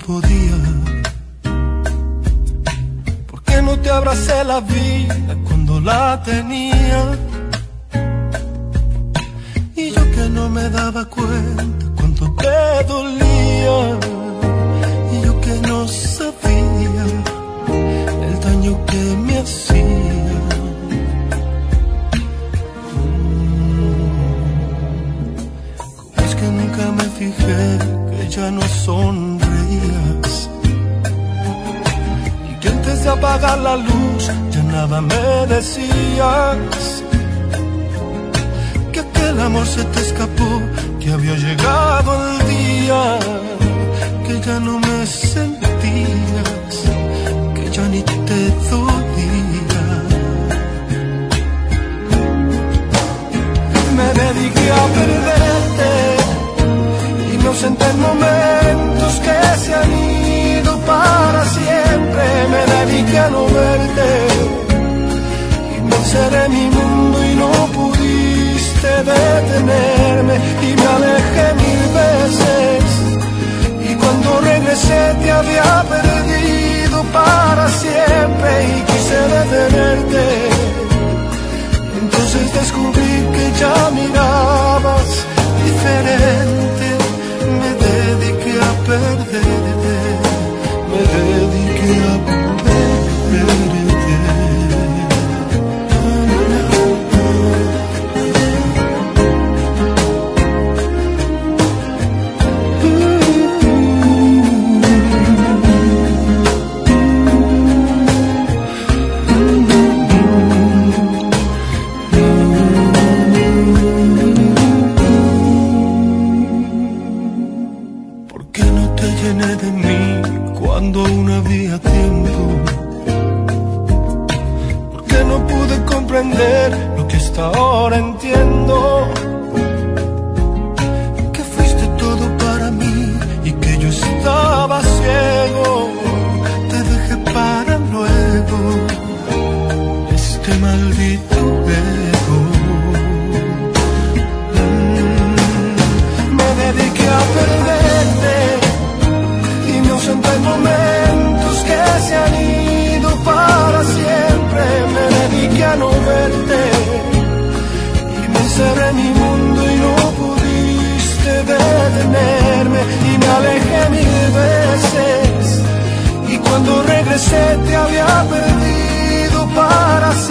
podía. ¿Por qué no te abracé la vida cuando la tenía? Y yo que no me daba cuenta cuánto te dolía. Y yo que no sabía el daño que me hacía. ¿Cómo es que nunca me fijé que ya no sonreías? Y que antes de apagar la luz ya nada me decías. Que aquel amor se te escapó, que había llegado el día, que ya no me sentías, que ya ni te dolía. Me dediqué a perderte y me ausenté en momentos que se han ido para siempre. Me dediqué a no verte y me encerré en mi mundo y no pudiste detenerme. Y me alejé 1000 veces y cuando regresé te había perdido para siempre. Y quise detenerte, entonces descubrí que ya mirabas diferente. Me dediqué a perderte, me dediqué a perderte. De mí cuando aún había tiempo? Porque no pude comprender lo que hasta ahora entiendo, que fuiste todo para mí y que yo estaba ciego. Te dejé para luego, este maldito ego. Me dediqué a perderte, en momentos que se han ido para siempre. Me dediqué a no verte y me encerré en mi mundo y no pudiste detenerme. Y me alejé 1000 veces y cuando regresé te había perdido para